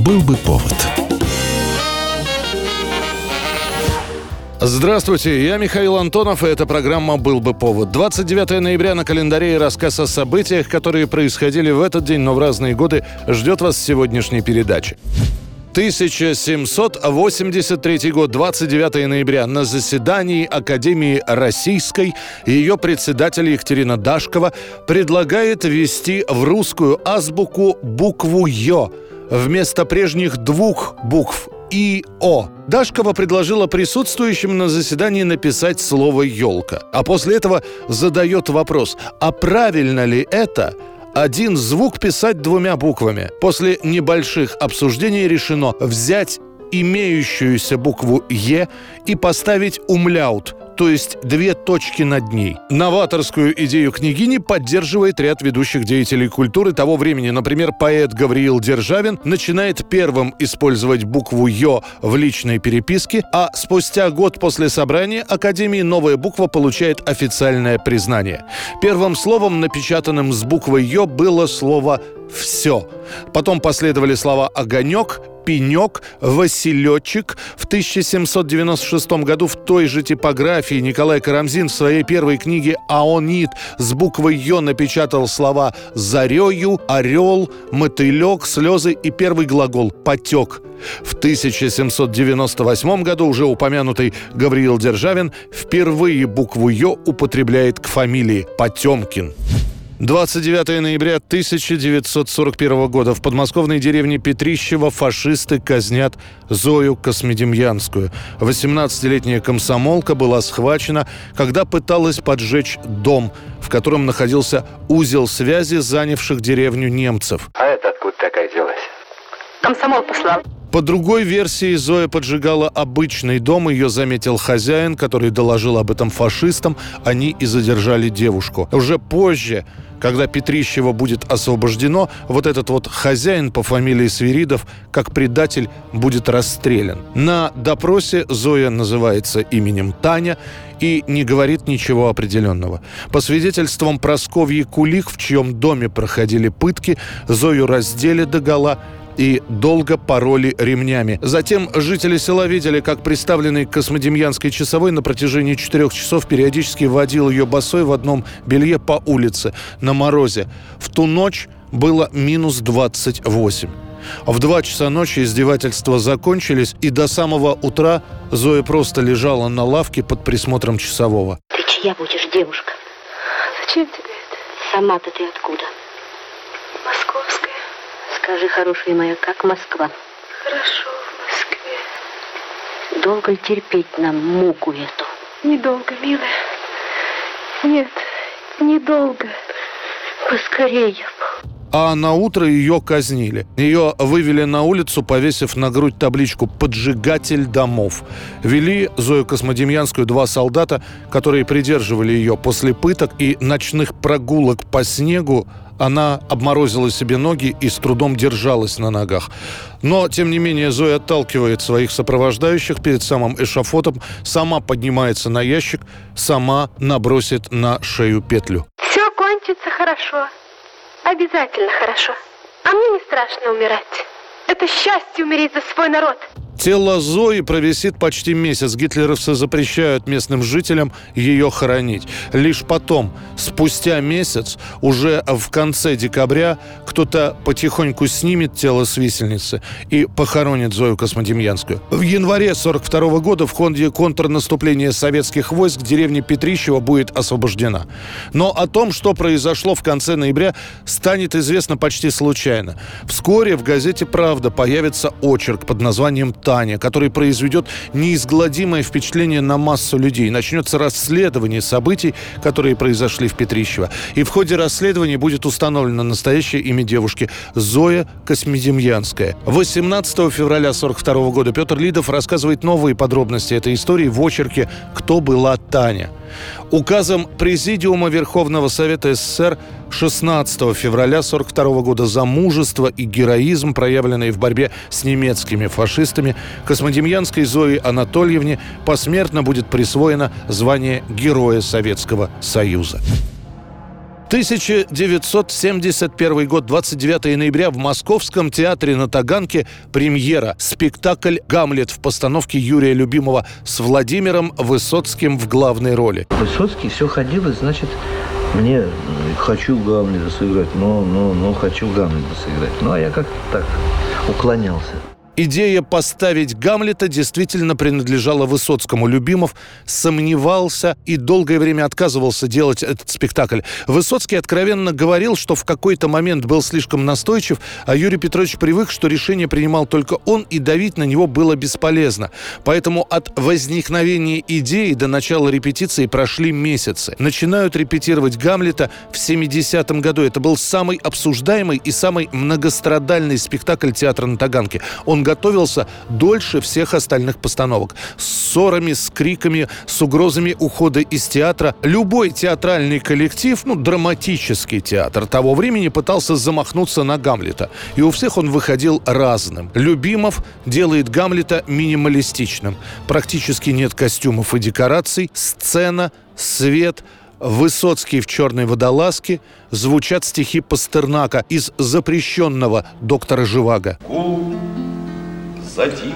Был бы повод. Здравствуйте, я Михаил Антонов, и эта программа «Был бы повод». 29 ноября на календаре, и рассказ о событиях, которые происходили в этот день, но в разные годы, ждет вас в сегодняшней передаче. 1783 год, 29 ноября. На заседании Академии Российской ее председатель Екатерина Дашкова предлагает ввести в русскую азбуку букву «Ё» вместо прежних двух букв «И», «О». Дашкова предложила присутствующим на заседании написать слово «елка». А после этого задает вопрос, а правильно ли это один звук писать двумя буквами? После небольших обсуждений решено взять имеющуюся букву «Е» и поставить умляут, то есть две точки над ней. Новаторскую идею княгини поддерживает ряд ведущих деятелей культуры того времени. Например, поэт Гавриил Державин начинает первым использовать букву «Ё» в личной переписке, а спустя год после собрания Академии новая буква получает официальное признание. Первым словом, напечатанным с буквой «Ё», было слово «всё». Потом последовали слова «огонёк», «пенёк», «василёчек». В 1796 году в той же типографии Николай Карамзин в своей первой книге «Аонит» с буквой «Ё» напечатал слова «зарёю», «орёл», «мотылёк», «слёзы» и первый глагол «потёк». В 1798 году уже упомянутый Гавриил Державин впервые букву «Ё» употребляет к фамилии Потёмкин. 29 ноября 1941 года в подмосковной деревне Петрищево фашисты казнят Зою Космодемьянскую. 18-летняя комсомолка была схвачена, когда пыталась поджечь дом, в котором находился узел связи занявших деревню немцев. А это откуда такая взялась? Комсомол послал. По другой версии, Зоя поджигала обычный дом. Ее заметил хозяин, который доложил об этом фашистам. Они и задержали девушку. Уже позже, когда Петрищево будет освобождено, вот этот вот хозяин по фамилии Свиридов, как предатель, будет расстрелян. На допросе Зоя называется именем Таня и не говорит ничего определенного. По свидетельствам Прасковьи Кулик, в чьем доме проходили пытки, Зою раздели догола и долго пороли ремнями. Затем жители села видели, как приставленный к Космодемьянской часовой на протяжении 4 часов периодически водил ее босой в одном белье по улице на морозе. В ту ночь было минус 28. В 2 часа ночи издевательства закончились, и до самого утра Зоя просто лежала на лавке под присмотром часового. Ты чья будешь, девушка? Зачем тебе это? Сама-то ты откуда? Московская. Скажи, хорошая моя, как Москва? Хорошо в Москве. Долго ли терпеть нам муку эту? Недолго, милая. Нет, недолго. Поскорее. А на утро ее казнили. Ее вывели на улицу, повесив на грудь табличку «Поджигатель домов». Вели Зою Космодемьянскую 2 солдата, которые придерживали ее после пыток и ночных прогулок по снегу. Она обморозила себе ноги и с трудом держалась на ногах. Но, тем не менее, Зоя отталкивает своих сопровождающих перед самым эшафотом, сама поднимается на ящик, сама набросит на шею петлю. Все кончится хорошо. Обязательно хорошо. А мне не страшно умирать. Это счастье умереть за свой народ. Тело Зои провисит почти месяц. Гитлеровцы запрещают местным жителям ее хоронить. Лишь потом, спустя месяц, уже в конце декабря, кто-то потихоньку снимет тело с висельницы и похоронит Зою Космодемьянскую. В январе 1942 года в ходе контрнаступления советских войск деревня Петрищево будет освобождена. Но о том, что произошло в конце ноября, станет известно почти случайно. Вскоре в газете «Правда» появится очерк под названием «Таня», который произведет неизгладимое впечатление на массу людей. Начнется расследование событий, которые произошли в Петрищево. И в ходе расследования будет установлено настоящее имя девушки – Зоя Космодемьянская. 18 февраля 1942 года Петр Лидов рассказывает новые подробности этой истории в очерке «Кто была Таня?». Указом Президиума Верховного Совета СССР 16 февраля 1942 года за мужество и героизм, проявленные в борьбе с немецкими фашистами, Космодемьянской Зое Анатольевне посмертно будет присвоено звание Героя Советского Союза. 1971 год, 29 ноября, в Московском театре на Таганке премьера. Спектакль «Гамлет» в постановке Юрия Любимого с Владимиром Высоцким в главной роли. Высоцкий все ходил, и, значит, мне хочу Гамлета сыграть, но хочу Гамлета сыграть. Ну, а я как-то так уклонялся. Идея поставить Гамлета действительно принадлежала Высоцкому. Любимов сомневался и долгое время отказывался делать этот спектакль. Высоцкий откровенно говорил, что в какой-то момент был слишком настойчив, а Юрий Петрович привык, что решение принимал только он, и давить на него было бесполезно. Поэтому от возникновения идеи до начала репетиции прошли месяцы. Начинают репетировать Гамлета в 70-м году. Это был самый обсуждаемый и самый многострадальный спектакль театра на Таганке. Он готовился дольше всех остальных постановок. С ссорами, с криками, с угрозами ухода из театра. Любой театральный коллектив, драматический театр того времени пытался замахнуться на Гамлета. И у всех он выходил разным. Любимов делает Гамлета минималистичным. Практически нет костюмов и декораций. Сцена, свет, Высоцкий в черной водолазке, звучат стихи Пастернака из запрещенного «Доктора Живаго». Затих,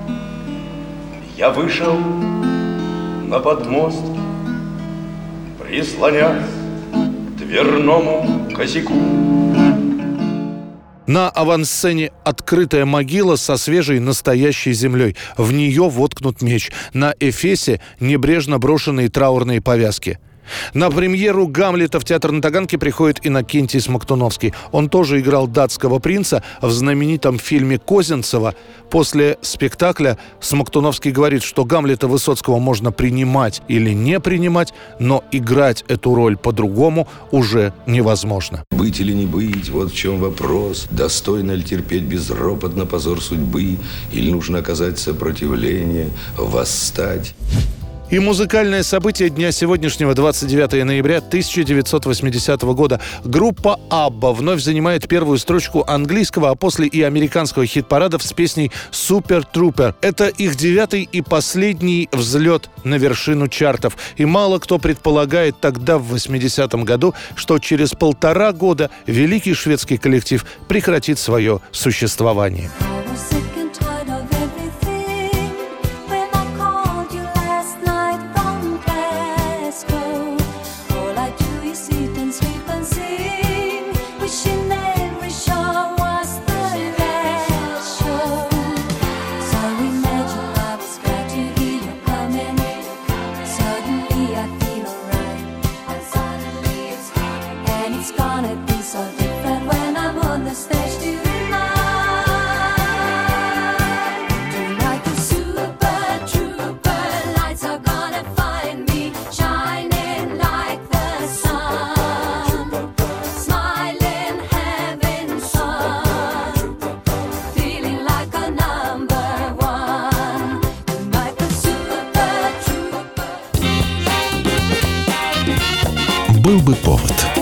я вышел на подмостки, прислонясь к дверному косяку. На авансцене открытая могила со свежей настоящей землей. В нее воткнут меч. На эфесе небрежно брошенные траурные повязки. На премьеру «Гамлета» в театр на Таганке приходит Иннокентий Смоктуновский. Он тоже играл датского принца в знаменитом фильме Козинцева. После спектакля Смоктуновский говорит, что Гамлета Высоцкого можно принимать или не принимать, но играть эту роль по-другому уже невозможно. Быть или не быть, вот в чем вопрос. Достойно ли терпеть безропотно позор судьбы, или нужно оказать сопротивление, восстать? И музыкальное событие дня сегодняшнего, 29 ноября 1980 года. Группа «Абба» вновь занимает первую строчку английского, а после и американского хит-парадов с песней «Супер Трупер». Это их 9-й и последний взлет на вершину чартов. И мало кто предполагает тогда, в 80-м году, что через 1,5 года великий шведский коллектив прекратит свое существование. Был бы повод.